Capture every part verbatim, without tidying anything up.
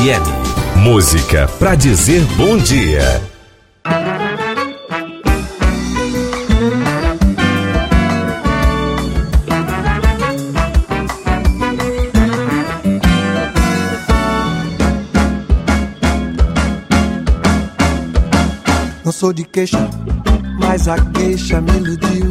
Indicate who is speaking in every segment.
Speaker 1: F M. Música pra dizer bom dia.
Speaker 2: Não sou de queixa, mas a queixa me iludiu.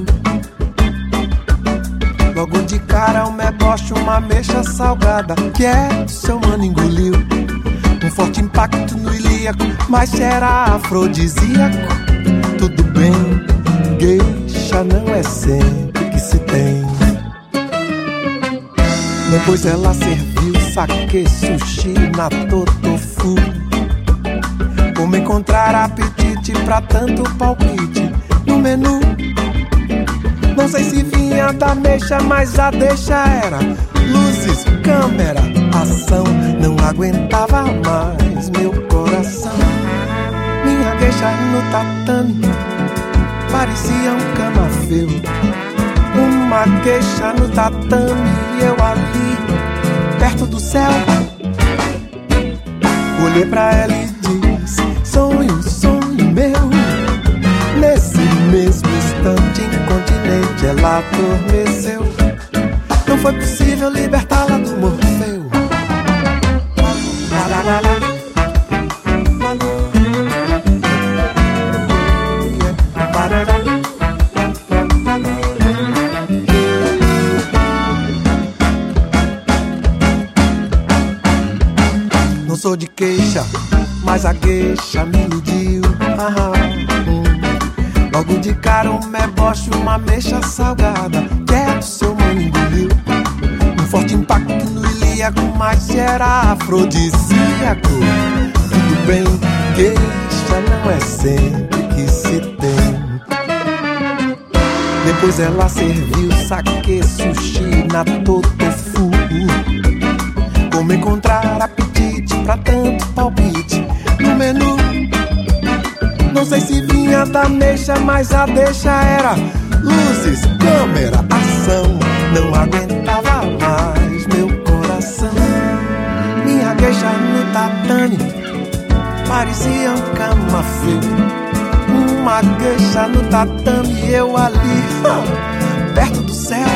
Speaker 2: Logo de cara um deboche, uma mexa salgada que é do seu mano engoliu. Um forte impacto no ilíaco, mas era afrodisíaco. Tudo bem, queixa não é sempre que se tem. Depois ela serviu saque, sushi, natto, tofu. Como encontrar apetite pra tanto palpite no menu? Não sei se vinha da mexa, mas a deixa era luzes, câmera, ação. Não aguentava mais meu coração. Minha deixa no tatame parecia um camafeu. Uma queixa no tatame e eu ali, perto do céu. Olhei pra ela e disse: sonho, sonho meu. Nesse mesmo instante incontinente ela adormeceu. Não foi possível libertá-la do Morfeu. Não sou de queixa, mas a queixa me iludiu. Ah, hum. Logo de cara um deboche, uma mexa salgada que é do seu mano engoliu. Um forte impacto no ilíaco, mas era afrodisíaco. Tudo bem, queixa não é sempre que se tem. Depois ela serviu saque, sushi, natto, tofu. Como encontrar apetite pra tanto palpite no menu? Não sei se vinha da mexa, mas a deixa era luzes, câmera, ação. Não aguentava mais meu coração. Minha queixa no tatame parecia um camafeu. Uma queixa no tatame e eu ali, perto do céu.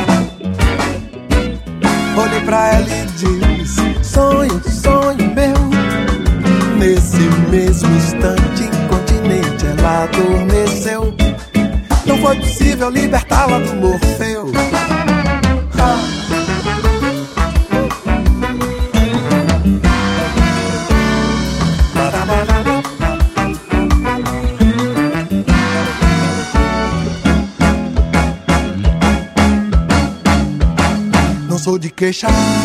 Speaker 2: Olhei pra ela e disse: sonho, sonho meu. Nesse mesmo instante incontinente ela adormeceu. Não foi possível libertá-la do Morfeu. Ah. Não sou de queixa,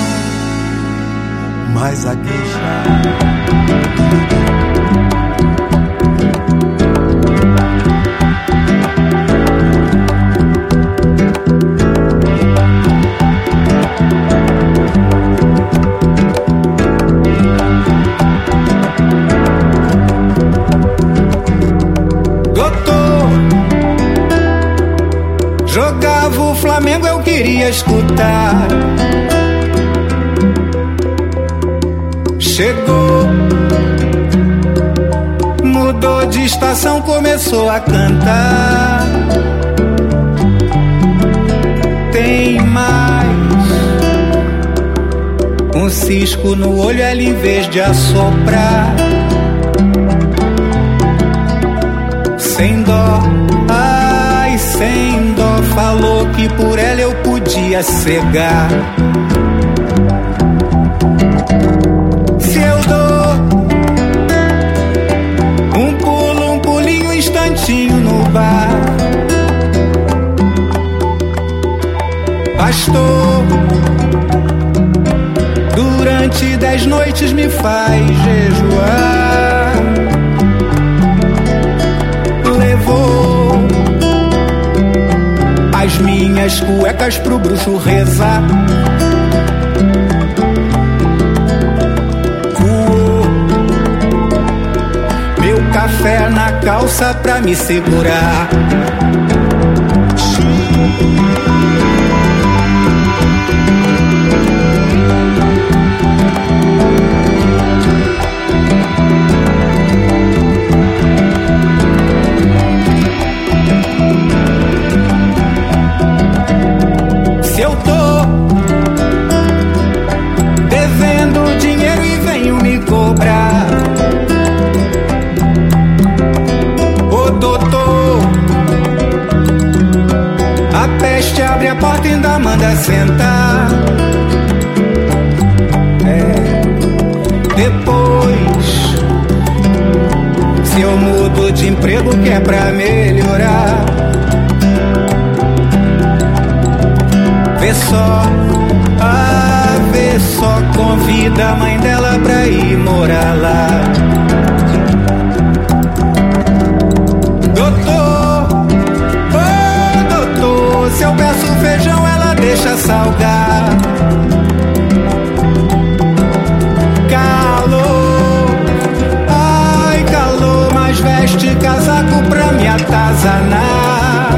Speaker 2: mas a queixa.
Speaker 3: Jogava o Flamengo, eu queria escutar. Chegou, mudou de estação, começou a cantar. Tem mais um cisco no olho, ela em vez de assoprar. Sem dó, ai, sem dó, falou que por ela eu podia cegar. Se eu dou um pulo, um pulinho, um instantinho no bar, bastou. Durante dez noites me faz jejuar. Levou as minhas cuecas pro bruxo rezar. Voou meu café na calça pra me segurar. manda sentar. É, depois, se eu mudo de emprego que é pra melhorar, vê só, ah, vê só, convida a mãe dela pra ir morar lá. Doutor, oh doutor, se eu peço feijão ela deixa salgar. Calor, ai calor, mas veste casaco pra me atazanar.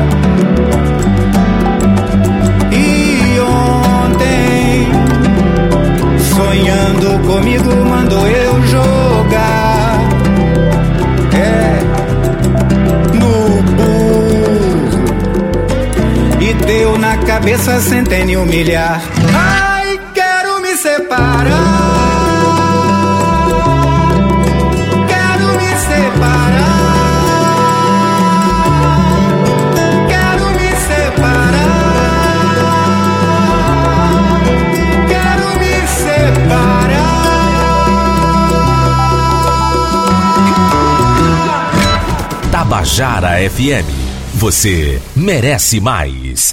Speaker 3: E ontem, sonhando comigo, mandou eu jogar, é, no burro, e deu na cabeça centênio milhar. Ai, quero me separar.
Speaker 1: Tabajara F M, você merece mais.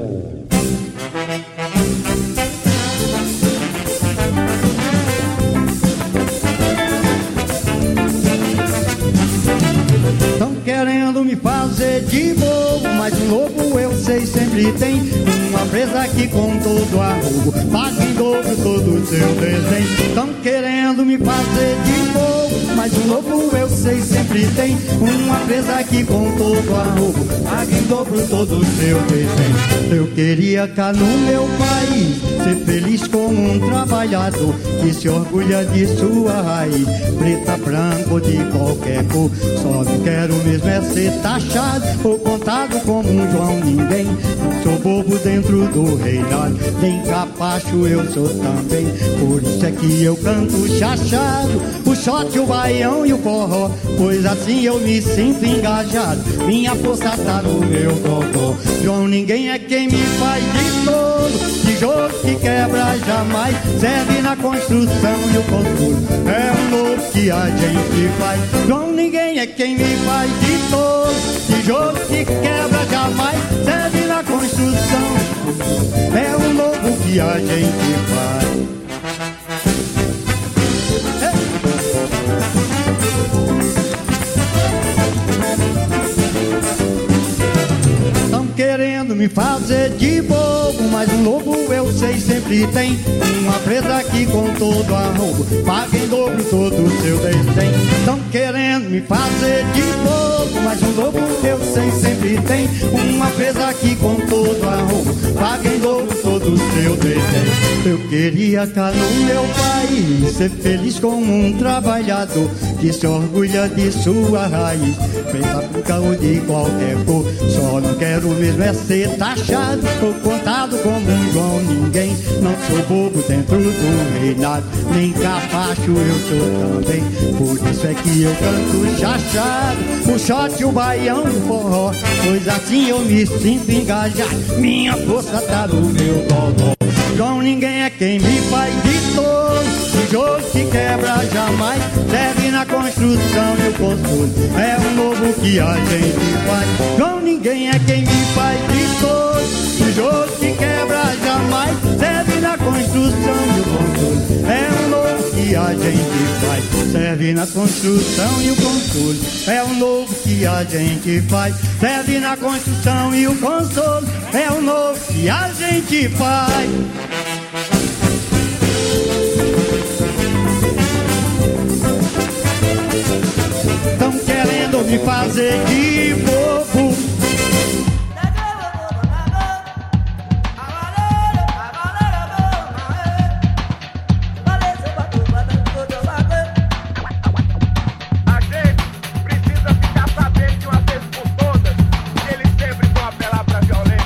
Speaker 4: Tão querendo me fazer de bobo, mas um lobo eu sei sempre tem. Uma presa que com todo arrobo paga em dobro todo o seu desenho. Tão querendo me fazer de bobo, mas um lobo eu sei sempre tem. Uma presa que com todo arrobo paga em dobro todo o seu desenho. Eu queria cá no meu país ser feliz como um trabalhador que se orgulha de sua raiz, preta, branca ou de qualquer cor. Só não quero mesmo é ser taxado ou contado como um João Ninguém. Não sou bobo dentro do reinado, nem capacho eu sou também. Por isso é que eu canto chachado, o shot, o baião e o forró, pois assim eu me sinto engajado. Minha força tá no meu gogó. João Ninguém é quem me faz de todo, tijolo que quebra jamais, serve na construção e o consumo é um novo que a gente faz. João Ninguém é quem me faz de todo, tijolo que quebra jamais, serve na construção, é um novo que a gente faz. Querendo me fazer de bobo, mas um lobo eu sei sempre tem. Uma presa que com todo arrobo paga em dobro todo o seu desenho. Tão querendo me fazer de bobo, mas um lobo eu sei sempre tem. Uma presa que com todo arrobo paga em dobro todo o seu desenho. Eu queria cá no meu país ser feliz como um trabalhador que se orgulha de sua raiz, preta, branca ou de qualquer cor. Só não quero mesmo é ser taxado ou contado como um João Ninguém. Não sou bobo dentro do reinado, nem capacho eu sou também. Por isso é que eu canto chachado, o shot, o baião e o forró, pois assim eu me sinto engajado. Minha força tá no meu gogó. João Ninguém é quem me faz de todo, tijolo que quebra jamais, serve na construção e o consolo é um novo que a gente faz. João Ninguém é quem me faz de todo, tijolo que quebra jamais, serve na construção e o consolo é um novo que a gente faz. Serve na construção e o consolo é um novo que a gente faz. Serve na construção e o consolo é um novo que a gente faz. Tão querendo me fazer de bobo.
Speaker 5: A gente precisa ficar sabendo de uma vez por todas que eles sempre vão apelar pra violência.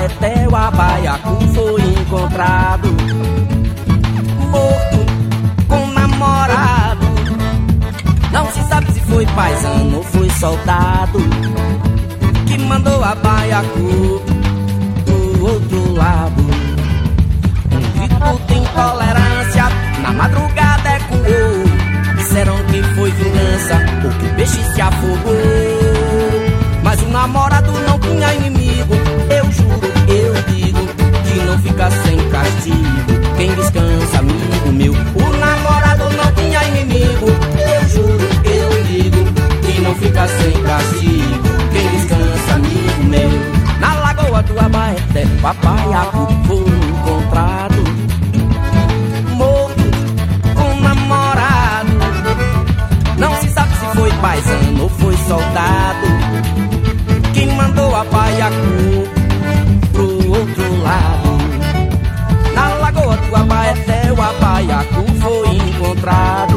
Speaker 6: Abaeté, o Abaiacu foi encontrado morto com namorado. Não se sabe se foi paisano ou foi soldado que mandou Abaiacu do outro lado. Um grito de intolerância na madrugada ecoou. Disseram que foi vingança ou que o peixe se afogou. Mas o namorado não tinha inimigo. Eu juro, eu digo que não fica sem castigo quem descansa, amigo meu. O namorado não tinha inimigo. Eu juro, eu digo que não fica sem castigo quem descansa, amigo meu. Na lagoa do Abaeté, o Abaiacu foi encontrado morto com namorado. Não se sabe se foi paisano ou foi soldado que mandou Abaiacu pro outro lado. Na lagoa do Abaeté, o Abaiacu foi encontrado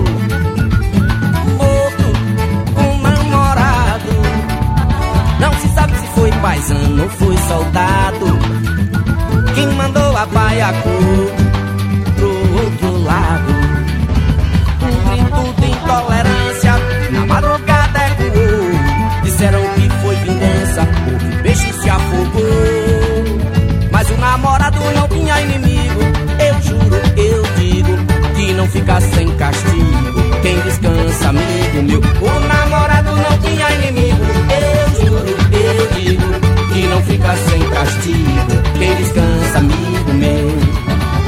Speaker 6: morto com namorado. Não se sabe se foi paisano ou foi soldado quem mandou Abaiacu pro outro lado. Um grito de intolerância na madrugada ecoou. Disseram que foi vingança, o peixe se afogou. Mas o namorado não tinha inimigo. Eu juro, eu digo que não fica sem castigo quem descansa, amigo meu. O namorado não tinha inimigo. Eu juro, eu digo que não fica sem castigo quem descansa, amigo meu.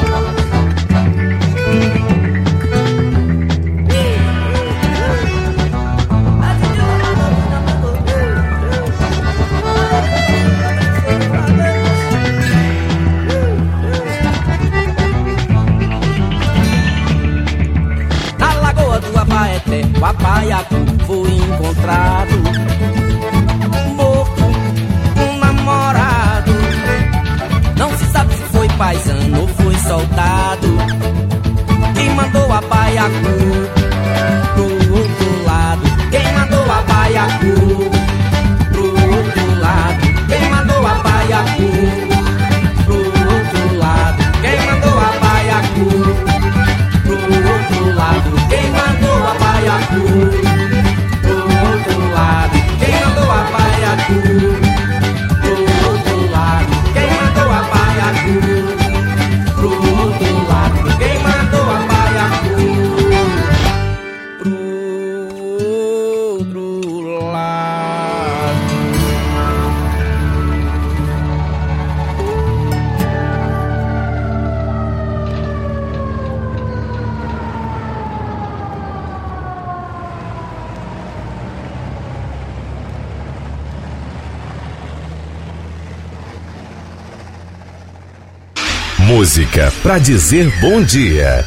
Speaker 6: O Abaiacu foi encontrado morto com namorado. Não se sabe se foi paisano ou foi soldado quem mandou Abaiacu pro outro lado. Quem mandou Abaiacu pro outro lado. Quem mandou Abaiacu pro outro lado. Quem mandou Abaiacu pro outro lado. Quem mandou Abaiacu pro outro lado. Quem mandou Abaiacu pro outro lado. Quem mandou Abaiacu pro outro lado. Quem mandou Abaiacu pro outro lado.
Speaker 1: Música pra dizer bom dia.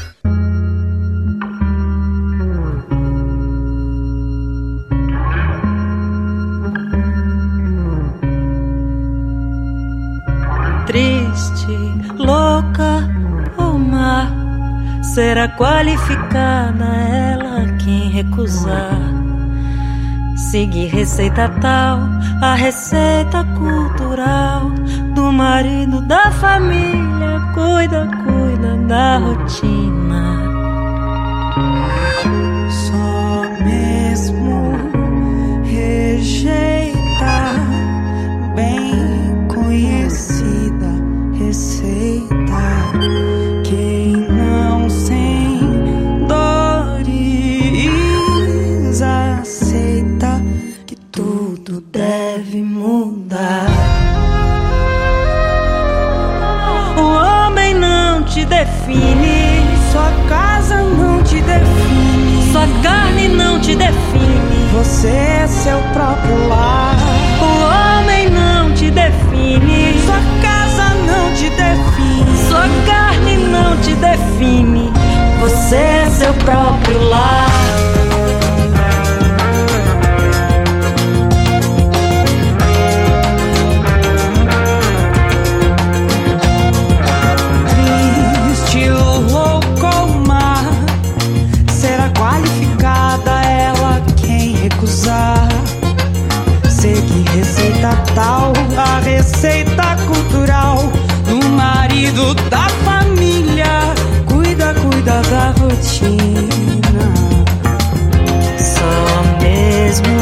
Speaker 7: Triste, louca ou má, será qualificada ela quem recusar. Seguir receita tal, a receita cultural do marido da família, cuida, cuida da rotina.
Speaker 8: Só mesmo rejeitar bem conhecida receita. Quem não sem dores aceita que tudo deve mudar. O homem não te define, sua casa não te define,
Speaker 7: sua carne não te define,
Speaker 8: você é seu próprio lar.
Speaker 7: O homem não te define,
Speaker 8: sua casa não te define,
Speaker 7: sua carne não te define, você é seu próprio lar.
Speaker 8: Seguir receita tal, a receita cultural cuido da família, cuida, cuida da rotina. Só mesmo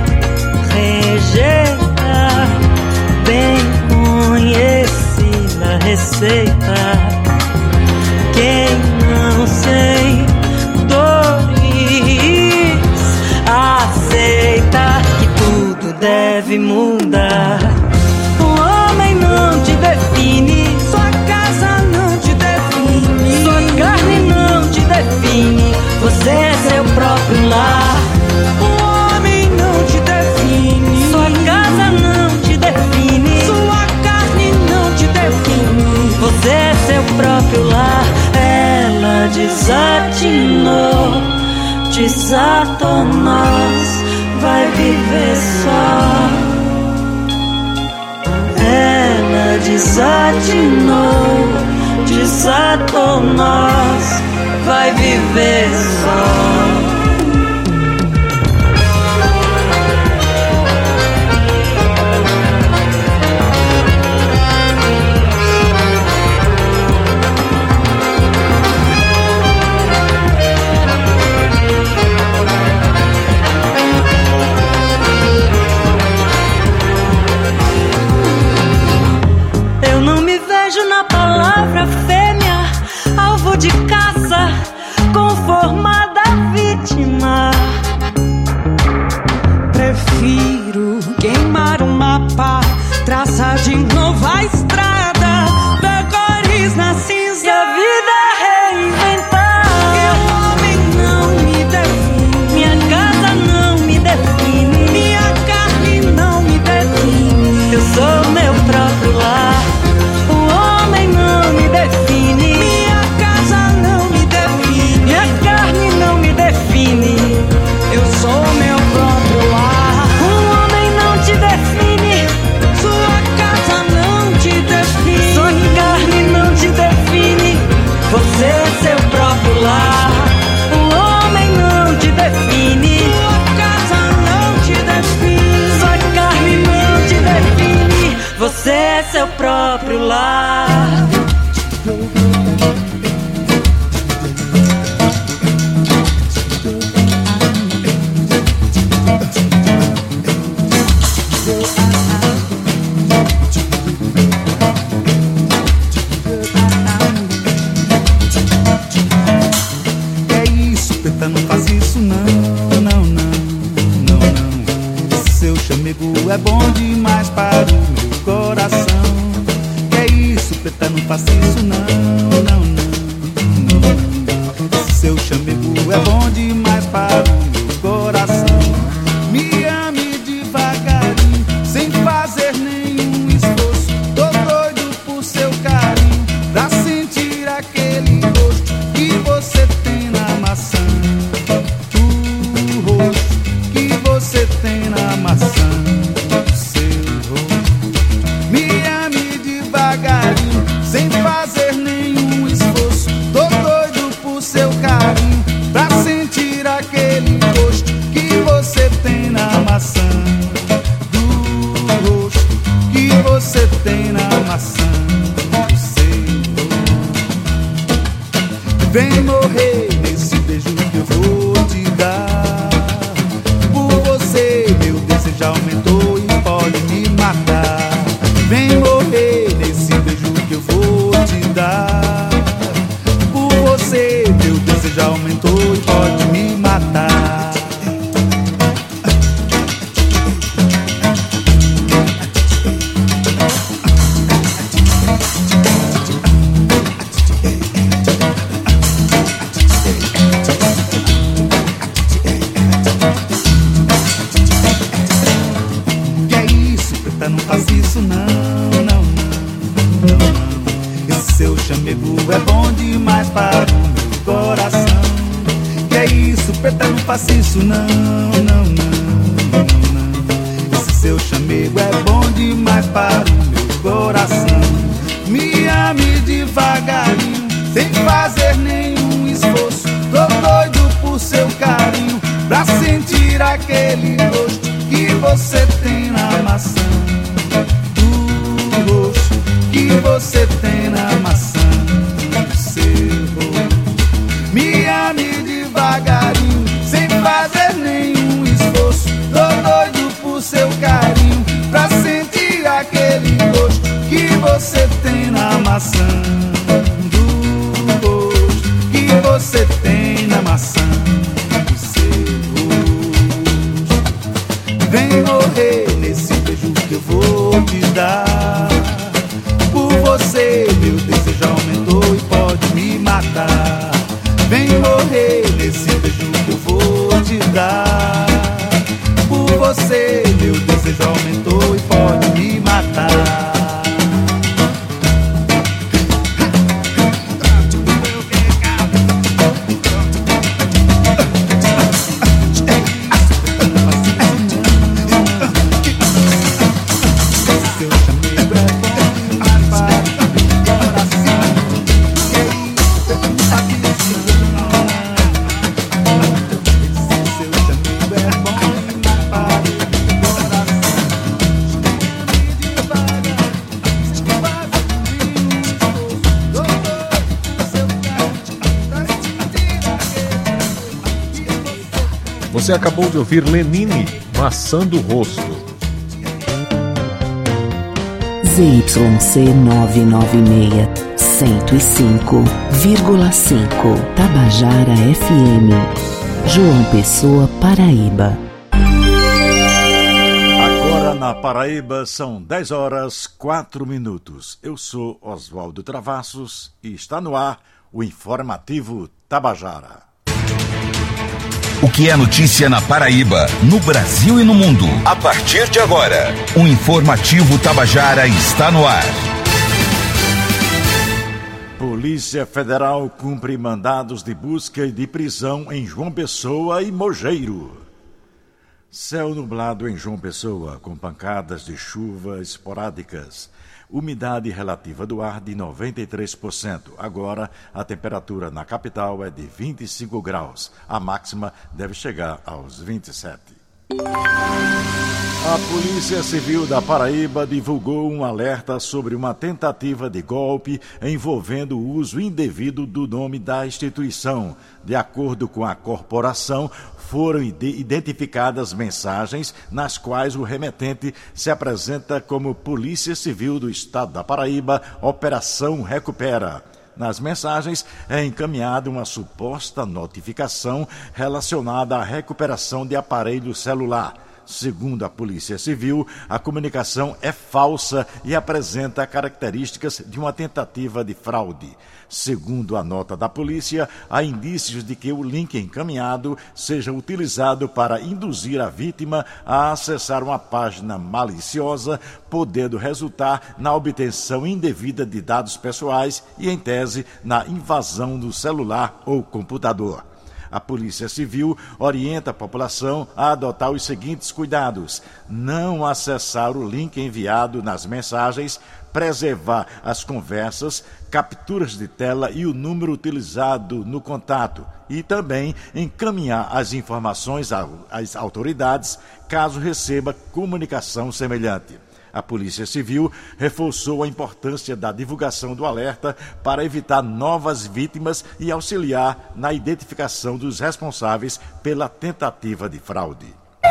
Speaker 8: rejeita, bem conhecida receita. Quem não sei dores aceita que tudo deve mudar. O homem não te define, sua casa não te define, sua carne não te define, você é seu próprio lar. O homem não te define, sua casa não te define, sua carne não te define, você é seu próprio lar. Ela desatinou, desatou nós, vai viver só. Ela desatinou, desatou nós, vai viver só. Na palavra fêmea, alvo de caça, conformada vítima. Prefiro queimar um mapa, traçar de novo a estrada, ver cores na cinza e a vida reinventar. Meu homem não me define, minha casa não me define, minha carne não me define, eu sou meu próprio lar. Minha casa não me define, minha carne não me define, eu sou meu próprio lar. Um homem não te define, sua casa não te define, sua carne não te define, você é seu próprio lar. Um homem não te define, sua casa não te define, sua carne não te define, você é seu próprio lar.
Speaker 3: É bom demais para o meu coração. Que é isso, preta, não faça isso não, não, não, não. Esse seu chamego é bom demais para o meu coração. Me ame devagarinho, sem fazer nenhum esforço. Tô doido por seu carinho, pra sentir aquele gosto que você tem na maçã. O rosto que você tem na maçã. Sem fazer nenhum esforço, tô doido por seu carinho, pra sentir aquele gosto que você tem na maçã. Do rosto que você tem na maçã do seu. Vem morrer nesse beijo que eu vou te dar. Por você meu desejo aumentou e pode me matar. Vem morrer nesse beijo que eu vou te dar. Por você meu desejo aumentou e pode me matar. Que é isso, preta, não faz isso não, não, não, não. Esse seu chamego é bom demais para o meu coração. Que é isso, preta, não faça isso não, não, não, não. Esse seu chamego é bom demais para o meu coração. Me ame devagarinho, sem fazer nenhum esforço. Tô doido por seu carinho, pra sentir aquele gosto que você tem na maçã. Do gosto que você tem na maçã. maçã do gosto que você tem na maçã do seu rosto. Vem morrer nesse beijo que eu vou te dar. Por você meu desejo aumentou e pode me matar. Vem morrer nesse beijo que eu vou te dar. Por você meu desejo aumentou e pode me matar.
Speaker 9: Você acabou de ouvir Lenine, Maçã do Rosto.
Speaker 10: Z Y C nove nove seis, cento e cinco vírgula cinco, Tabajara F M, João Pessoa, Paraíba.
Speaker 11: Agora na Paraíba são dez horas, quatro minutos. Eu sou Oswaldo Travassos e está no ar o Informativo Tabajara.
Speaker 1: O que é notícia na Paraíba, no Brasil e no mundo. A partir de agora, o Informativo Tabajara está no ar.
Speaker 11: Polícia Federal cumpre mandados de busca e de prisão em João Pessoa e Mogeiro. Céu nublado em João Pessoa, com pancadas de chuva esporádicas. Umidade relativa do ar de noventa e três por cento. Agora, a temperatura na capital é de vinte e cinco graus. A máxima deve chegar aos vinte e sete. A Polícia Civil da Paraíba divulgou um alerta sobre uma tentativa de golpe envolvendo o uso indevido do nome da instituição. De acordo com a corporação, foram identificadas mensagens nas quais o remetente se apresenta como Polícia Civil do Estado da Paraíba, Operação Recupera. Nas mensagens é encaminhada uma suposta notificação relacionada à recuperação de aparelho celular. Segundo a Polícia Civil, a comunicação é falsa e apresenta características de uma tentativa de fraude. Segundo a nota da polícia, há indícios de que o link encaminhado seja utilizado para induzir a vítima a acessar uma página maliciosa, podendo resultar na obtenção indevida de dados pessoais e, em tese, na invasão do celular ou computador. A Polícia Civil orienta a população a adotar os seguintes cuidados: não acessar o link enviado nas mensagens, preservar as conversas, capturas de tela e o número utilizado no contato e também encaminhar as informações às autoridades caso receba comunicação semelhante. A Polícia Civil reforçou a importância da divulgação do alerta para evitar novas vítimas e auxiliar na identificação dos responsáveis pela tentativa de fraude.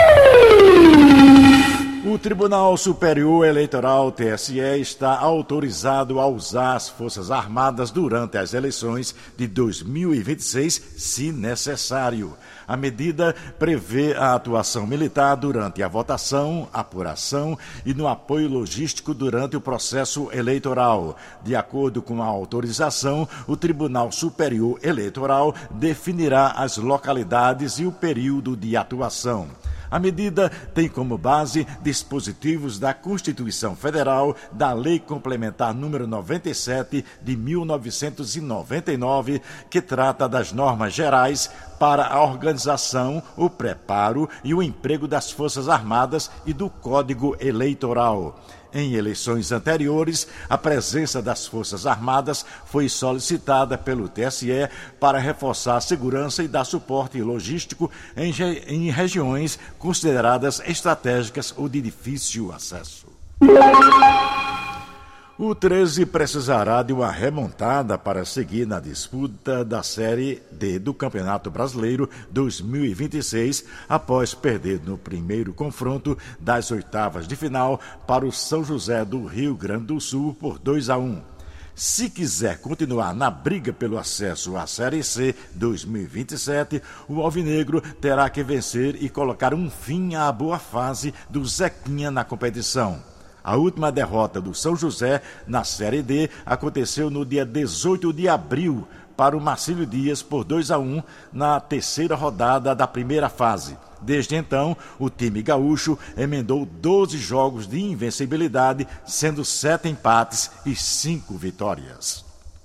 Speaker 11: O Tribunal Superior Eleitoral, T S E, está autorizado a usar as Forças Armadas durante as eleições de dois mil e vinte e seis, se necessário. A medida prevê a atuação militar durante a votação, apuração e no apoio logístico durante o processo eleitoral. De acordo com a autorização, o Tribunal Superior Eleitoral definirá as localidades e o período de atuação. A medida tem como base dispositivos da Constituição Federal, da Lei Complementar número noventa e sete de mil novecentos e noventa e nove, que trata das normas gerais para a organização, o preparo e o emprego das Forças Armadas e do Código Eleitoral. Em eleições anteriores, a presença das Forças Armadas foi solicitada pelo T S E para reforçar a segurança e dar suporte logístico em, em regiões consideradas estratégicas ou de difícil acesso. O treze precisará de uma remontada para seguir na disputa da Série D do Campeonato Brasileiro dois mil e vinte e seis, após perder no primeiro confronto das oitavas de final para o São José do Rio Grande do Sul por dois a um. Se quiser continuar na briga pelo acesso à Série C dois mil e vinte e sete, o alvinegro terá que vencer e colocar um fim à boa fase do Zequinha na competição. A última derrota do São José na Série D aconteceu no dia dezoito de abril para o Marcílio Dias por dois a um na terceira rodada da primeira fase. Desde então, o time gaúcho emendou doze jogos de invencibilidade, sendo sete empates e cinco vitórias.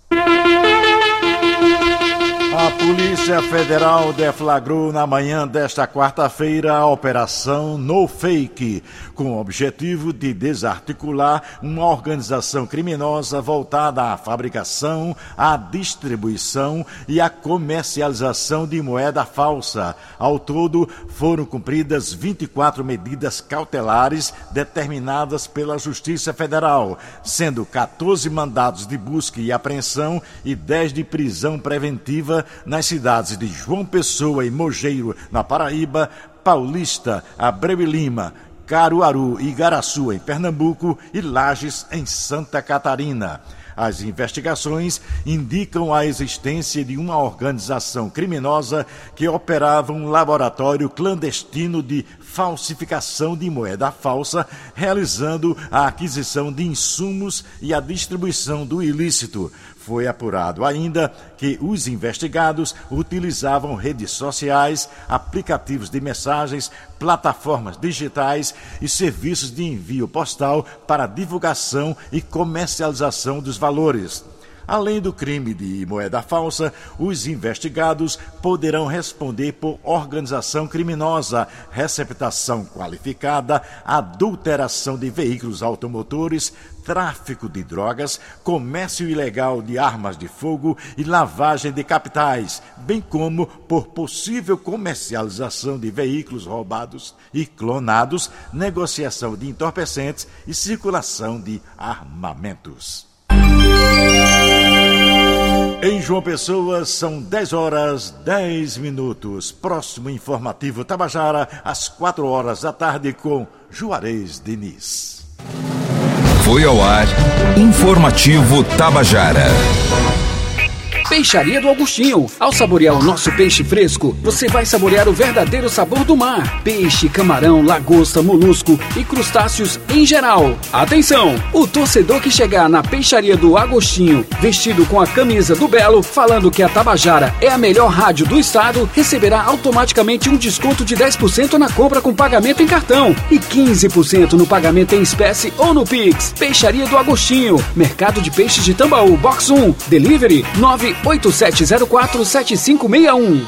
Speaker 11: A Polícia Federal deflagrou na manhã desta quarta-feira a Operação No Fake, com o objetivo de desarticular uma organização criminosa voltada à fabricação, à distribuição e à comercialização de moeda falsa. Ao todo, foram cumpridas vinte e quatro medidas cautelares determinadas pela Justiça Federal, sendo catorze mandados de busca e apreensão e dez de prisão preventiva nas cidades de João Pessoa e Mogeiro, na Paraíba, Paulista, Abreu e Lima, Caruaru e Igaraçu, em Pernambuco, e Lages, em Santa Catarina. As investigações indicam a existência de uma organização criminosa que operava um laboratório clandestino de falsificação de moeda falsa, realizando a aquisição de insumos e a distribuição do ilícito. Foi apurado ainda que os investigados utilizavam redes sociais, aplicativos de mensagens, plataformas digitais e serviços de envio postal para divulgação e comercialização dos valores. Além do crime de moeda falsa, os investigados poderão responder por organização criminosa, receptação qualificada, adulteração de veículos automotores, tráfico de drogas, comércio ilegal de armas de fogo e lavagem de capitais, bem como por possível comercialização de veículos roubados e clonados, negociação de entorpecentes e circulação de armamentos. Em João Pessoa, são dez horas, dez minutos. Próximo informativo Tabajara, às quatro horas da tarde, com Juarez Diniz.
Speaker 1: Foi ao ar, Informativo Tabajara.
Speaker 12: Peixaria do Augustinho. Ao saborear o nosso peixe fresco, você vai saborear o verdadeiro sabor do mar. Peixe, camarão, lagosta, molusco e crustáceos em geral. Atenção! O torcedor que chegar na Peixaria do Agostinho, vestido com a camisa do Belo, falando que a Tabajara é a melhor rádio do estado, receberá automaticamente um desconto de dez por cento na compra com pagamento em cartão e quinze por cento no pagamento em espécie ou no Pix. Peixaria do Agostinho. Mercado de Peixes de Tambaú, Box um. Delivery nove oito sete zero quatro sete cinco seis um.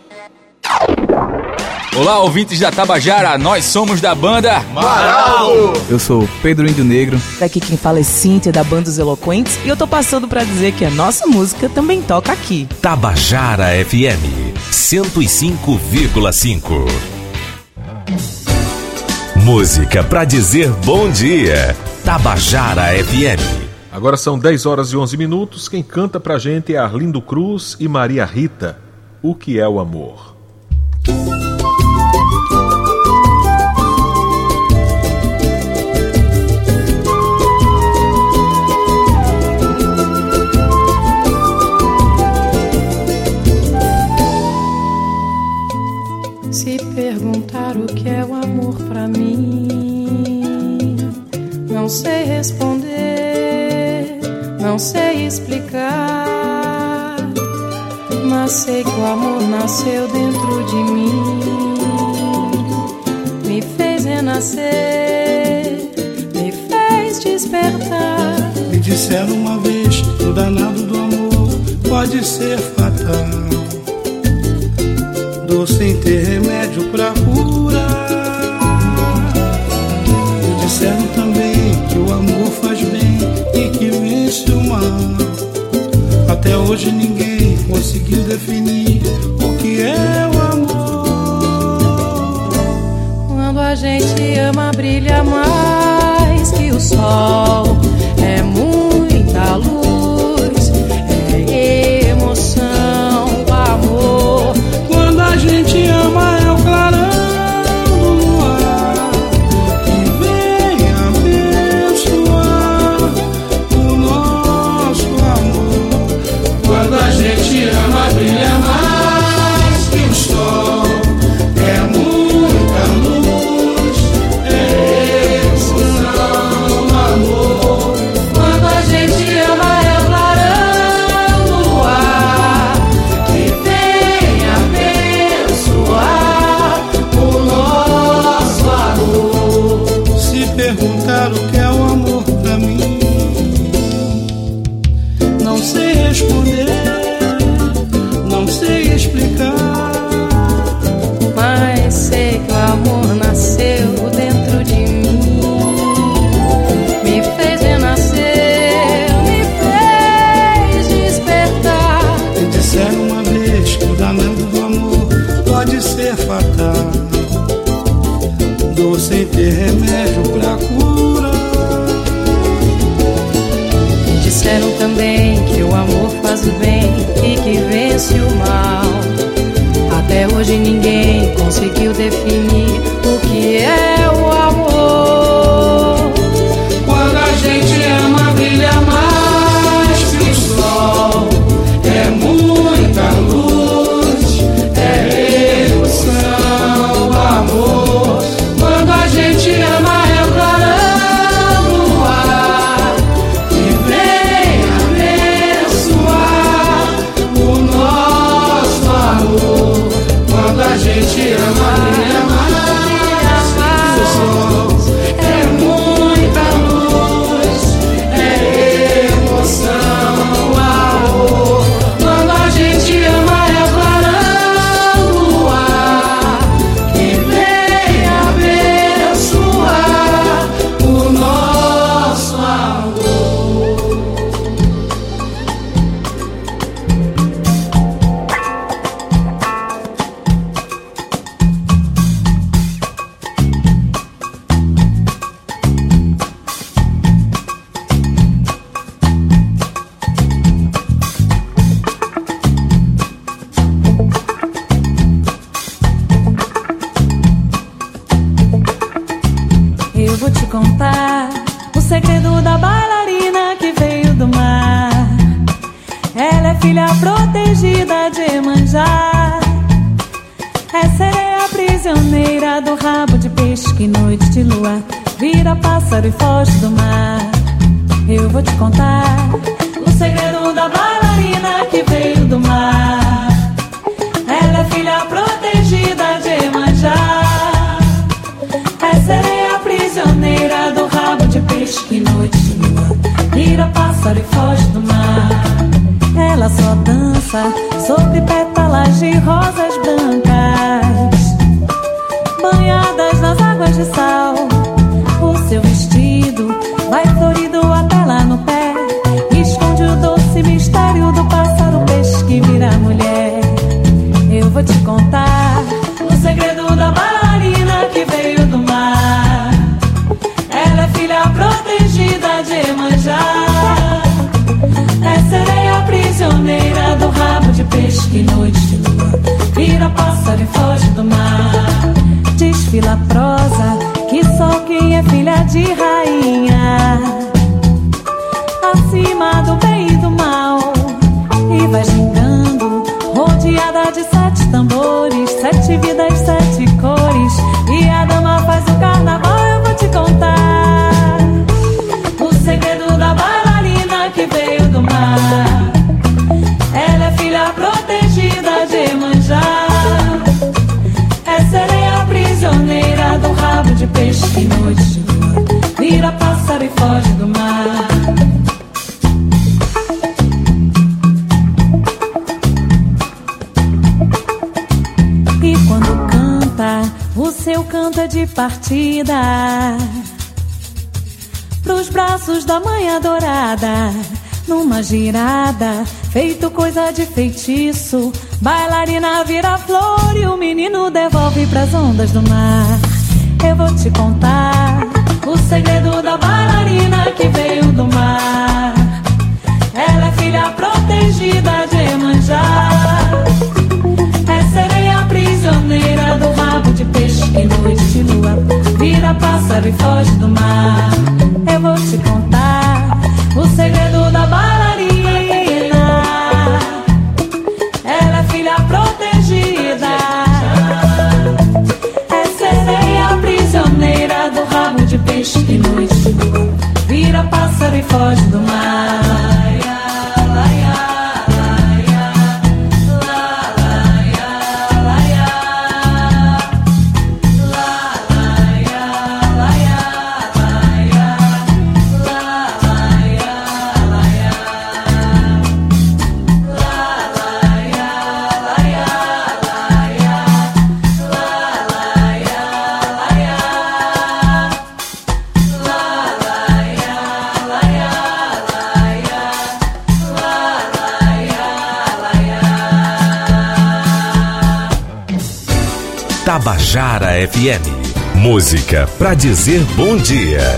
Speaker 13: Olá, ouvintes da Tabajara, nós somos da banda
Speaker 14: Maraldo. Eu sou Pedro Índio Negro.
Speaker 15: Daqui quem fala é Cíntia, da banda Os Eloquentes, e eu tô passando pra dizer que a nossa música também toca aqui.
Speaker 16: Tabajara F M cento e cinco vírgula cinco. Música pra dizer bom dia. Tabajara F M.
Speaker 9: Agora são dez horas e onze minutos. Quem canta pra gente é Arlindo Cruz e Maria Rita. O que é o amor?
Speaker 17: Se perguntar o que é o amor pra mim, não sei responder. Não sei explicar, mas sei que o amor nasceu dentro de mim, me fez renascer, me fez despertar.
Speaker 3: Me disseram uma vez que o danado do amor pode ser fatal, dor sem ter remédio pra curar. Me disseram também que o amor faz bem e que vence o mal. Até hoje ninguém conseguiu definir o que é o amor.
Speaker 17: Quando a gente ama, brilha mais que o sol. É muita luz, é emoção, amor.
Speaker 3: Quando a gente ama, é o clarão do luar que vem abençoar o nosso
Speaker 4: Não sei responder, não sei explicar,
Speaker 17: mas sei que o amor nasceu dentro de mim, me fez renascer, me fez despertar.
Speaker 4: Me disseram uma vez que o danado do amor pode ser fatal, dor sem ter remédio pra curar.
Speaker 17: Disseram também que o amor faz o bem e que vence o mal. Até hoje ninguém conseguiu definir o que é o amor.
Speaker 4: Quando a gente ama, brilha mais que o sol. É muita luz, é emoção, amor. Quando a gente ama, é clarão no ar e vem abençoar o nosso amor. Quando a gente ama, brilha mais que o sol. É muita luz, é emoção, amor. Quando a gente ama, é clarão no ar que vem abençoar o nosso amor.
Speaker 7: Eu vou te contar o segredo da bailarina que veio do mar. Ela é filha protegida de Iemanjá. É sereia prisioneira do rabo de peixe que noite de lua vira pássaro e foge do mar. Eu vou te contar o segredo da bailarina que veio do mar. Ela é filha protegida de Iemanjá. É sereia prisioneira do rabo de peixe que noite de lua vira pássaro e foge do mar. Ela só dança sobre pétalas de rosas brancas, banhadas nas águas de sal. O seu vestido vai florido até lá no pé, esconde o doce mistério do pássaro peixe que vira mulher. Eu vou te contar o segredo da bailarina que veio do mar. Ela é filha protegida de Iemanjá. É sereia prisioneira do rabo de peixe que noite de lua vira pássaro e foge do mar. Desfila a prosa que só quem é filha de rainha, acima do bem e do mal, e vai gingando rodeada de sete tambores, sete vidas, sete cores, e a dama faz o carnaval. Eu vou te contar o segredo da bailarina que veio do mar. Ela é filha protegida de Iemanjá. É sereia prisioneira do rabo de peixe que noite de lua vira pássaro e foge do mar. E quando canta, o seu canto é de partida pros braços da mãe adorada. Numa girada, feito coisa de feitiço, bailarina vira flor e o menino devolve pras ondas do mar. Eu vou te contar o segredo da bailarina que veio do mar. Ela é filha protegida de Iemanjá. É sereia prisioneira do rabo de peixe que noite de lua vira pássaro e foge do mar. Eu vou te contar o segredo da bailarina. Ela é filha protegida. É sereia prisioneira do rabo de peixe que noite de lua vira pássaro e foge do mar.
Speaker 16: Tabajara F M. Música pra dizer bom dia.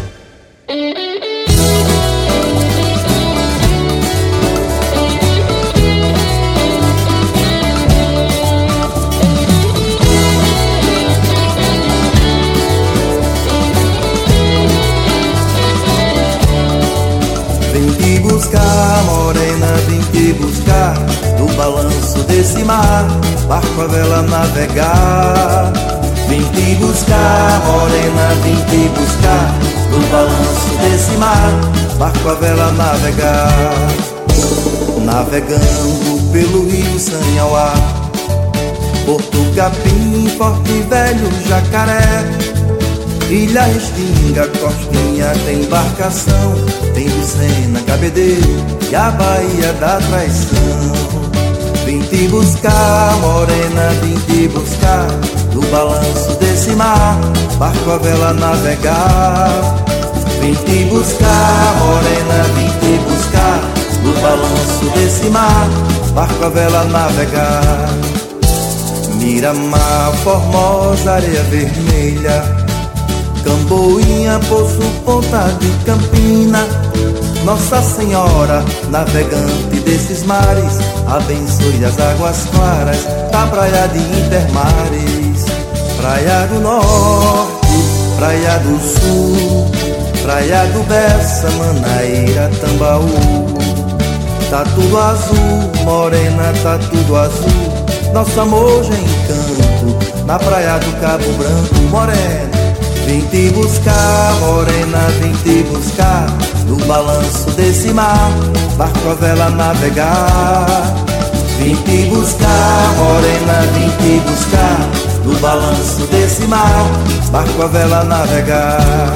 Speaker 2: Vim te buscar, morena, vim te buscar, no balanço desse mar, barco a vela navegar. Vim te buscar, morena, vim te buscar, no balanço desse mar, barco a vela navegar. Navegando pelo rio Sanhauá, Porto Capim, Forte Velho, Jacaré, Ilha Restinga, Costinha, tem embarcação, tem Lucena, Cabedelo e a Baía da Traição. Vim te buscar, morena, vim te buscar, no balanço desse mar, barco a vela navegar. Vim te buscar, morena, vim te buscar, no balanço desse mar, barco a vela navegar. Miramar, Formosa, Areia Vermelha, Camboinha, Poço, Ponta de Campina, Nossa Senhora, navegante desses mares, abençoe as águas claras da praia de Intermares. Praia do Norte, Praia do Sul, Praia do Bessa, Manaíra, Tambaú. Tá tudo azul, morena, tá tudo azul, nosso amor já encanto, na praia do Cabo Branco, morena. Vim te buscar, morena, vim te buscar, no balanço desse mar, barco a vela navegar. Vim te buscar, morena, vim te buscar, no balanço desse mar, barco a vela navegar.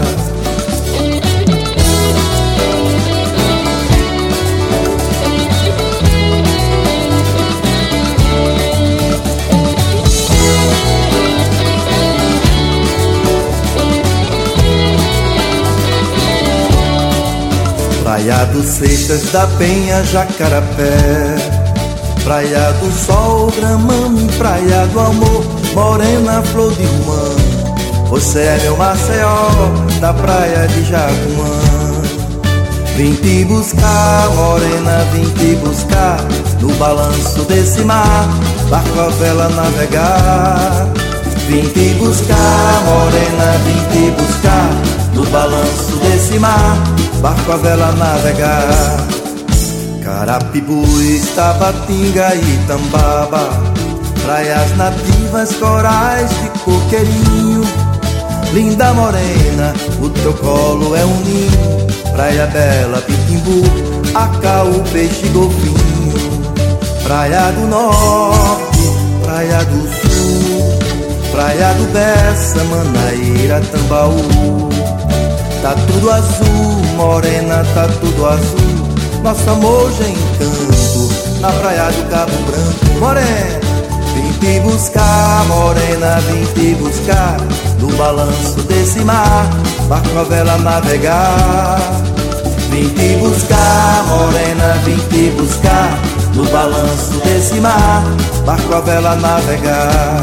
Speaker 2: Praia do Seixas, da Penha, Jacarapé, Praia do Sol, Gramame, Praia do Amor, morena, flor de Rumã. Você é meu Maceió, da praia de Jacumã. Vim te buscar, morena, vim te buscar, no balanço desse mar, barco a vela navegar. Vim te buscar, morena, vim te buscar, no balanço desse mar, barco a vela navegar. Carapibus, Tabatinga e Tambaba, praias nativas, corais de coqueirinho. Linda morena, o teu colo é um ninho. Praia Bela, Pitimbu, Acaú, Peixe, Golfinho. Praia do Norte, Praia do Sul, Praia do Bessa, Manaíra, Tambaú. Tá tudo azul, morena, tá tudo azul, nosso amor já encanto, na praia do Cabo Branco, morena. Vim te buscar, morena, vim te buscar, no balanço desse mar, barco a vela navegar. Vim te buscar, morena, vim te buscar, no balanço desse mar, barco a vela navegar.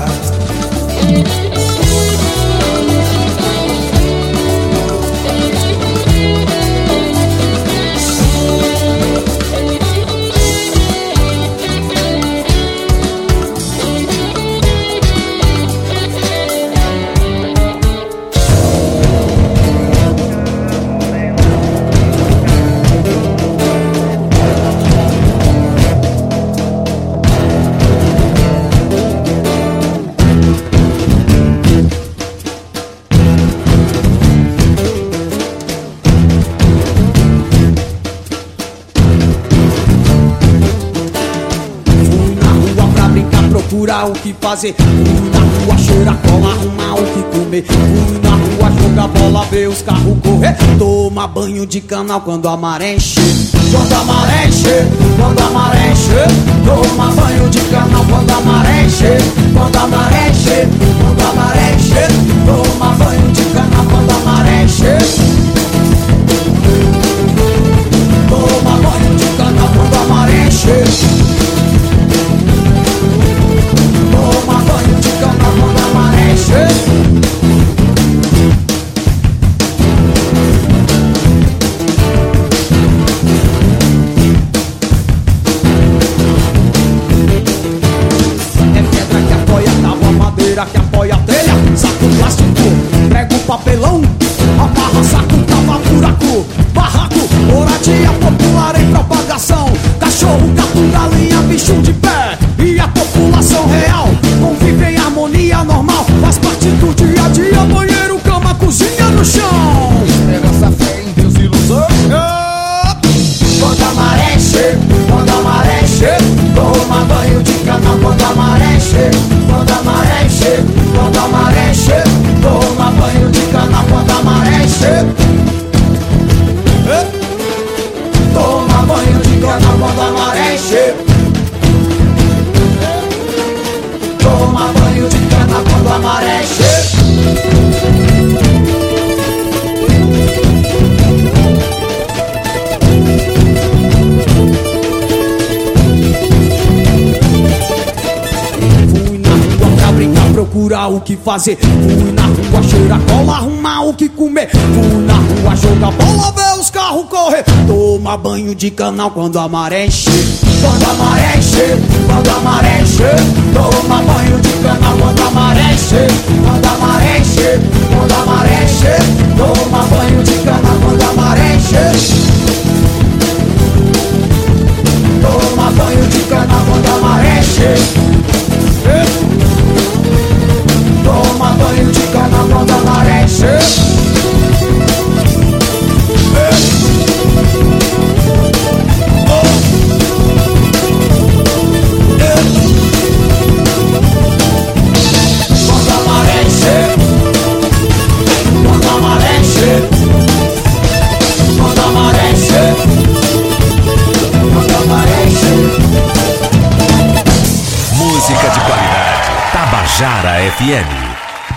Speaker 18: O que fazer, fui na rua cheirar cola, arrumar o que comer. Fui na rua jogar bola, ver os carros correr. Toma banho de canal quando a maré encher. Quando a maré encher, quando a maré encher. Toma banho de canal quando a maré encher. Quando a maré encher, quando a maré encher. Toma banho de canal quando a maré encher. Toma banho de canal quando a maré encher. Toma banho de canal quando a maré papelão, amarra saco, tava buraco, barraco, moradia popular em propagação. Cachorro, gato, galinha, bicho de pé, e a população real convive em harmonia normal. Faz parte do dia a dia, banheiro, cama, cozinha no chão.
Speaker 19: Esperança, fé em Deus, ilusão.
Speaker 18: Quando a maré enche, quando a maré enche, toma banho de cana. Quando a maré enche, quando a maré enche, quando a maré enche, toma banho de cana. Quando a maré enche, toma banho de cana. Quando a maré enche, toma banho de cana. Quando a maré enche. Procurar o que fazer, fui na rua cheirar cola, arrumar o que comer. Fui na rua jogar bola, ver os carros correr. Toma banho de canal quando a maré enche. Quando a maré enche, quando a maré enche, toma banho de canal quando a maré enche. Quando a maré enche, quando a maré enche, toma banho de canal quando a maré enche. Toma banho de canal quando a maré enche. Toma banho de cana quando a maré enche. Quando a maré enche, quando a maré enche, quando a maré enche, quando a maré enche.
Speaker 16: Música de qualidade. Tabajara F M.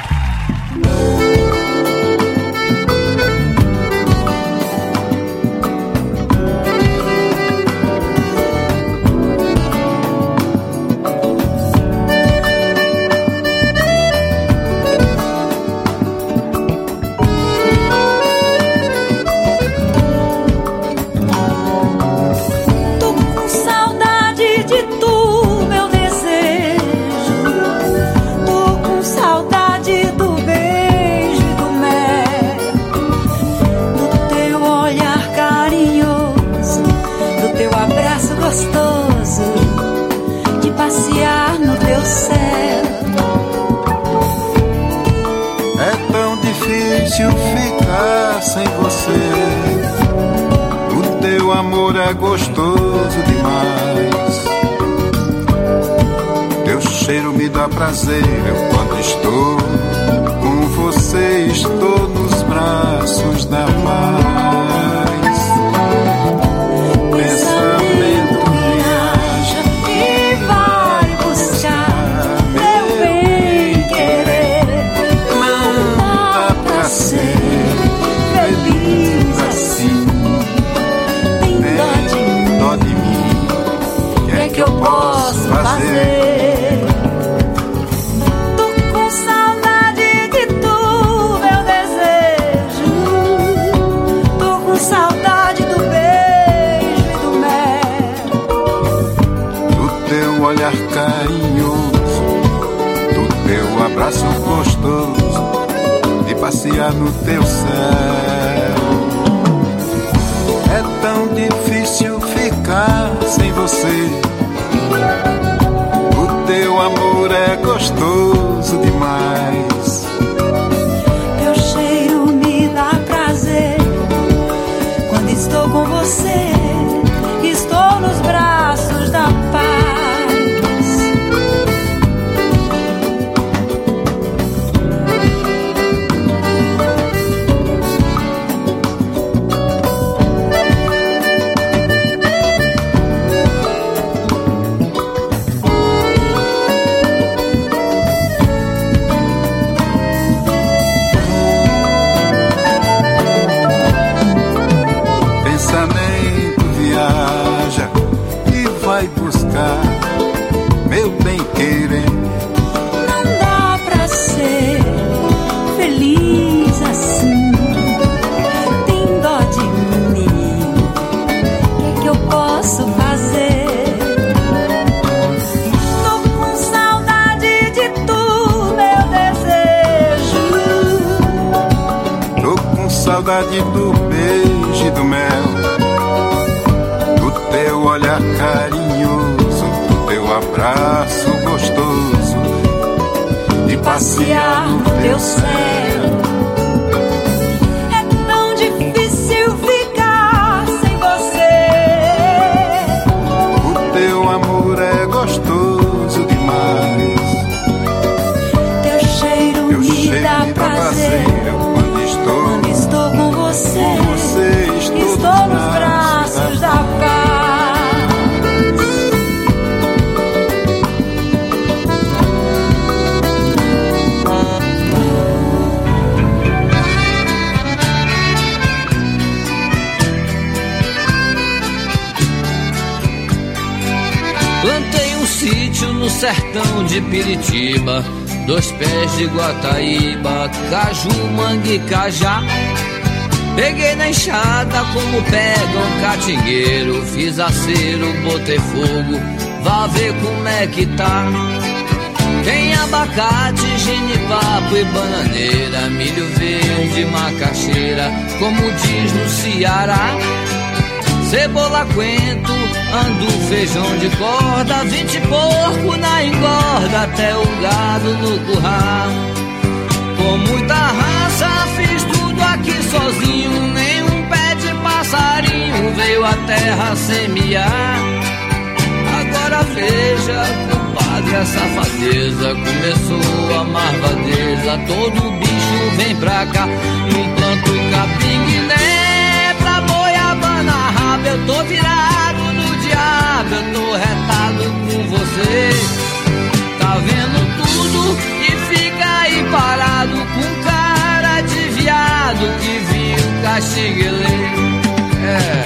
Speaker 20: É gostoso demais. Teu cheiro me dá prazer. Eu quando estou com você estou nos braços da paz. Pensamento viaja
Speaker 7: e vai buscar meu bem querer.
Speaker 20: Não dá pra ser feliz assim. Dó de mim,
Speaker 7: que é que eu posso fazer? Tô com saudade de tu, meu desejo. Tô com saudade do beijo e do mel.
Speaker 20: Do teu olhar carinhoso, do teu abraço gostoso, de passear no teu céu. É tão difícil ficar sem você. O teu amor é gostoso demais.
Speaker 7: Teu cheiro me dá prazer. Quando estou com você, estou nos braços da paz.
Speaker 20: Meu bem querer.
Speaker 7: Não dá pra ser feliz assim. Tem dó de mim. O que é que eu posso fazer? Tô com saudade de tu, meu desejo.
Speaker 20: saudade do beijo e do mel, do teu olhar carinhoso, do teu abraço gostoso, de passear no teu céu.
Speaker 7: É tão difícil ficar sem você.
Speaker 20: O teu amor é gostoso demais.
Speaker 7: Teu cheiro
Speaker 20: teu
Speaker 7: me
Speaker 20: cheiro
Speaker 7: dá
Speaker 20: me dá
Speaker 7: prazer.
Speaker 20: prazer. Quando estou,
Speaker 7: Quando estou com você,
Speaker 20: com você estou,
Speaker 7: estou nos braços da paz.
Speaker 21: Plantei um sítio no sertão de Piritiba, dois pés de Guataíba, caju, mangue, cajá. Peguei na enxada como pega um catingueiro, fiz acero, botei fogo, vá ver como é que tá. Tem abacate, genipapo e bananeira, milho verde, macaxeira, como diz no Ceará. Cebola, coentro, andu, feijão de corda, vinte porco na engorda, até o gado no curral. Com muita raça fiz tudo aqui sozinho, nenhum pé de passarinho veio a terra semear. Agora veja, compadre, a safadeza começou a marvadeza, todo bicho vem pra cá, num planto capim-guiné. Eu tô virado no diabo, eu tô retado com você. Tá vendo tudo e fica aí parado, com cara de viado que viu caxinguelê. É.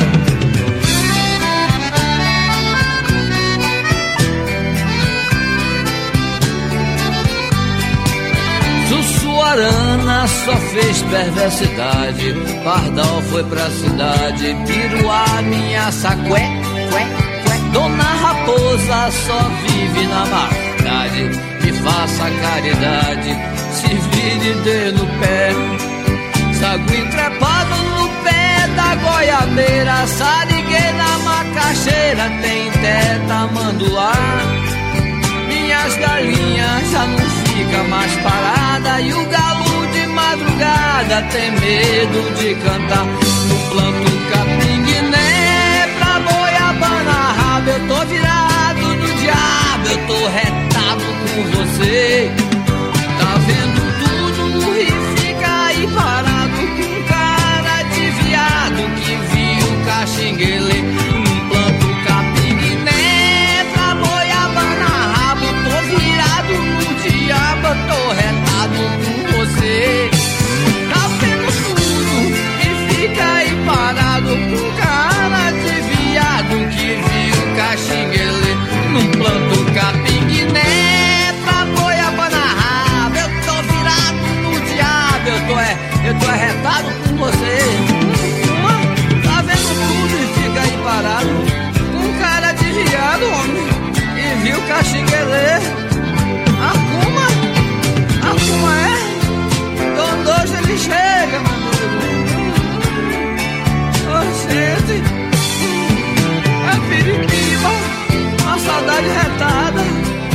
Speaker 21: Sussuarana só fez perversidade, Pardal foi pra cidade, Piruá minha sacué, cué, cué. Dona Raposa só vive na maldade, me faça caridade, se vire e dê no pé. Sagui trepado no pé da goiabeira, sariguei na macaxeira, tem teta manduá. Minhas galinhas já não fica mais parada, e o galo de madrugada tem medo de cantar. No planto capim-guiné pra goiabana rabo, eu tô virado no diabo, eu tô retado com você. Tá vendo tudo e fica aí parado, com cara de viado que viu caxinguelê. No planto capim-guiné pra goiabana rabo, tô virado no diabo, eu tô retado com você. Tá vendo tudo e fica aí parado, com cara de viado que viu caxinguelê. Num planto capim-guiné pra goiabana rabo, eu tô virado no diabo, eu tô, é, eu tô retado com você. Tá vendo tudo e fica aí parado, com cara de viado, homem, e viu caxinguelê. Arruma, arruma é? Quando hoje ele chega, meu amigo. Oh, gente, é Piritiba, a saudade retada.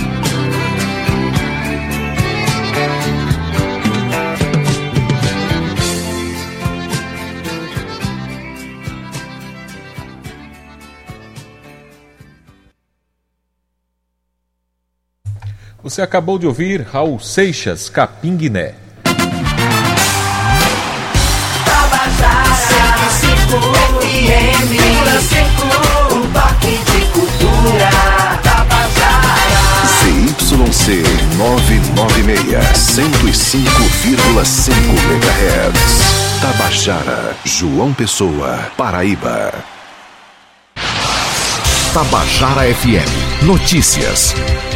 Speaker 9: Você acabou de ouvir Raul Seixas, Capim-Guiné.
Speaker 16: Z Y C novecentos e noventa e seis, cento e cinco vírgula cinco megahertz. Tabajara, João Pessoa, Paraíba. Tabajara F M. Notícias.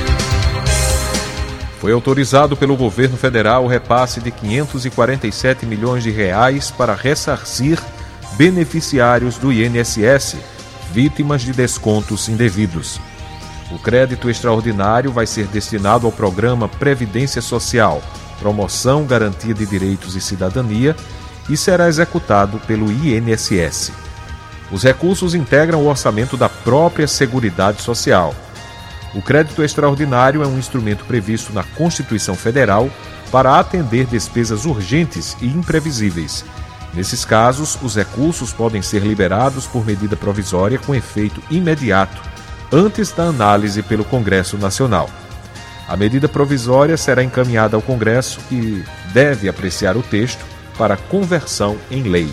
Speaker 9: Foi autorizado pelo governo federal o repasse de quinhentos e quarenta e sete milhões de reais para ressarcir beneficiários do I N S S, vítimas de descontos indevidos. O crédito extraordinário vai ser destinado ao programa Previdência Social, Promoção, Garantia de Direitos e Cidadania, e será executado pelo I N S S. Os recursos integram o orçamento da própria Seguridade Social. O crédito extraordinário é um instrumento previsto na Constituição Federal para atender despesas urgentes e imprevisíveis. Nesses casos, os recursos podem ser liberados por medida provisória com efeito imediato, antes da análise pelo Congresso Nacional. A medida provisória será encaminhada ao Congresso, que deve apreciar o texto para conversão em lei.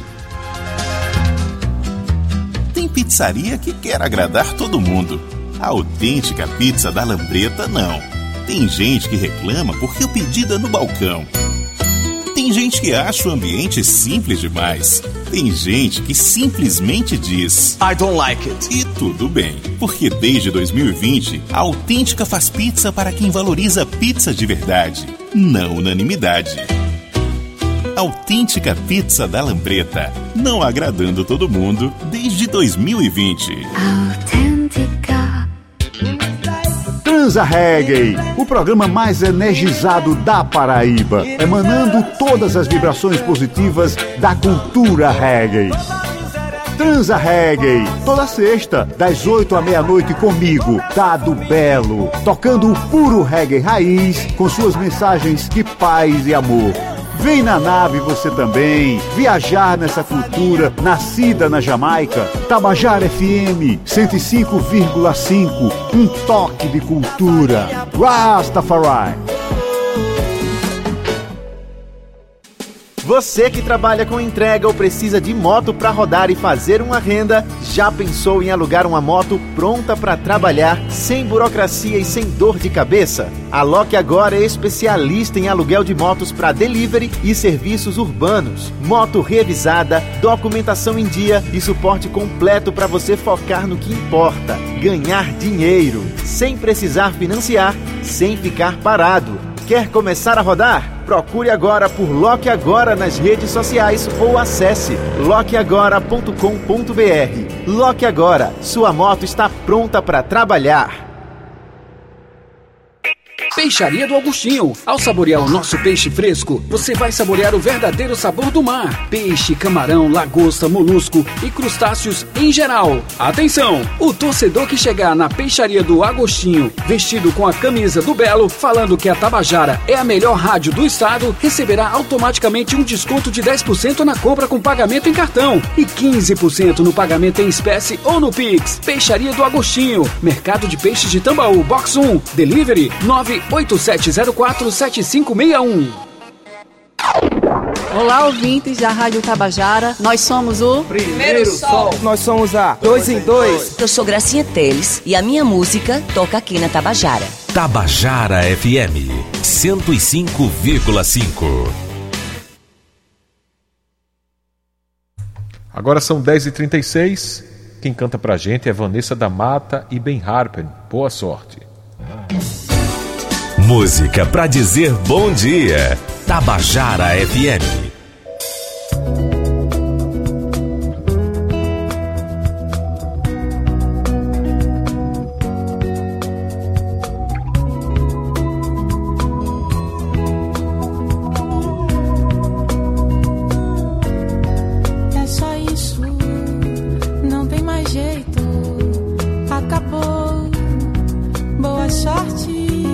Speaker 5: Tem pizzaria que quer agradar todo mundo. A autêntica pizza da Lambreta, não. Tem gente que reclama porque o pedido é no balcão. Tem gente que acha o ambiente simples demais. Tem gente que simplesmente diz I don't like it. E tudo bem, porque desde dois mil e vinte, a Autêntica faz pizza para quem valoriza pizza de verdade, não unanimidade. Autêntica Pizza da Lambreta, não agradando todo mundo desde dois mil e vinte.
Speaker 22: Autêntica.
Speaker 23: Transa Reggae, o programa mais energizado da Paraíba, emanando todas as vibrações positivas da cultura reggae. Transa Reggae, toda sexta, das oito à meia-noite comigo, Dado Belo, tocando o puro reggae raiz, com suas mensagens de paz e amor. Vem na nave você também, viajar nessa cultura nascida na Jamaica. Tabajara F M cento e cinco vírgula cinco, um toque de cultura. Rastafari.
Speaker 24: Você que trabalha com entrega ou precisa de moto para rodar e fazer uma renda, já pensou em alugar uma moto pronta para trabalhar, sem burocracia e sem dor de cabeça? A Loque Agora é especialista em aluguel de motos para delivery e serviços urbanos. Moto revisada, documentação em dia e suporte completo para você focar no que importa: ganhar dinheiro, sem precisar financiar, sem ficar parado. Quer começar a rodar? Procure agora por Loque Agora nas redes sociais ou acesse loque agora ponto com ponto b r. Loque Agora, sua moto está pronta para trabalhar.
Speaker 12: Peixaria do Augustinho. Ao saborear o nosso peixe fresco, você vai saborear o verdadeiro sabor do mar. Peixe, camarão, lagosta, molusco e crustáceos em geral. Atenção! O torcedor que chegar na Peixaria do Agostinho, vestido com a camisa do Belo, falando que a Tabajara é a melhor rádio do estado, receberá automaticamente um desconto de dez por cento na compra com pagamento em cartão e quinze por cento no pagamento em espécie ou no Pix. Peixaria do Agostinho, Mercado de Peixes de Tambaú, Box um, Delivery nove oito sete zero quatro sete cinco seis um.
Speaker 25: Olá, ouvintes da Rádio Tabajara. Nós somos o
Speaker 26: Primeiro Sol. Nós somos a Dois em Dois.
Speaker 27: Eu sou Gracinha Teles e a minha música toca aqui na Tabajara.
Speaker 28: Tabajara F M cento e cinco vírgula cinco.
Speaker 9: Agora são dez e trinta e seis. Quem canta pra gente é Vanessa da Mata e Ben Harpen. Boa sorte.
Speaker 28: Música pra dizer bom dia. Tabajara F M.
Speaker 17: É só isso, não tem mais jeito. Acabou, boa sorte.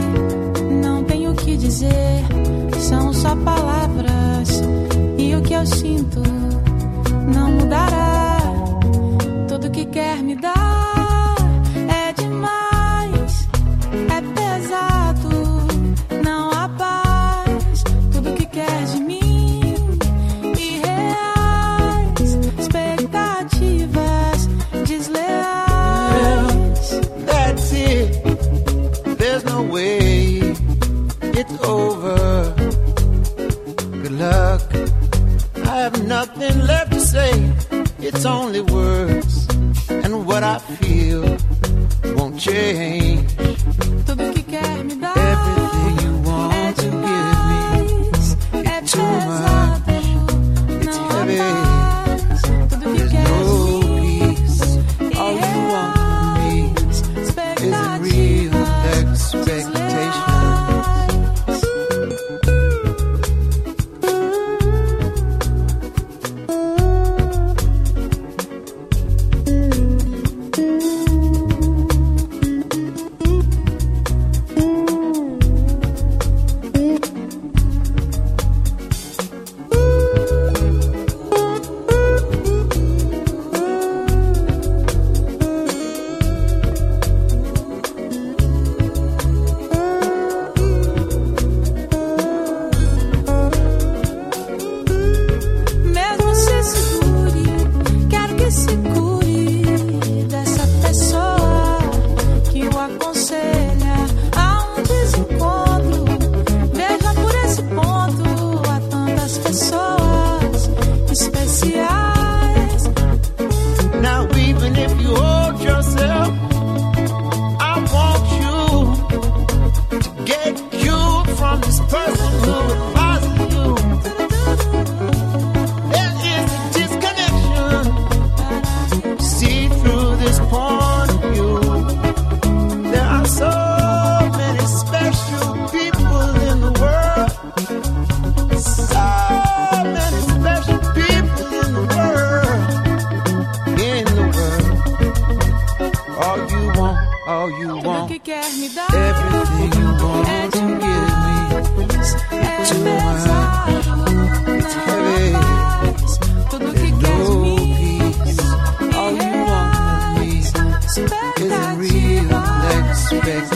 Speaker 17: Dizer, são só palavras e o que eu sinto não mudará. Tudo que quer me dar é demais, é pesado, não há paz. Tudo que quer de mim, irreais, expectativas desleais.
Speaker 29: That's it, there's no way it's over. Good luck. I have nothing left to say. It's only words, and what I feel won't change.
Speaker 17: Tudo que quer me dar,
Speaker 29: everything you want
Speaker 17: é
Speaker 29: to
Speaker 17: demais,
Speaker 29: give me,
Speaker 17: é
Speaker 29: it's too
Speaker 17: pesado,
Speaker 29: much. It's
Speaker 17: não
Speaker 29: heavy.
Speaker 17: há paz. Tudo que
Speaker 29: There's
Speaker 17: quer
Speaker 29: no
Speaker 17: de mim,
Speaker 29: peace. All you want from me is real expectation. All you
Speaker 17: Tudo
Speaker 29: want,
Speaker 17: que quer me dar
Speaker 29: everything you want
Speaker 17: é
Speaker 29: to give
Speaker 17: demais,
Speaker 29: me.
Speaker 17: é
Speaker 29: Too
Speaker 17: pesado,
Speaker 29: much, heavy.
Speaker 17: faz tudo que quer
Speaker 29: No
Speaker 17: me.
Speaker 29: peace. All you want from me isn't real. Expect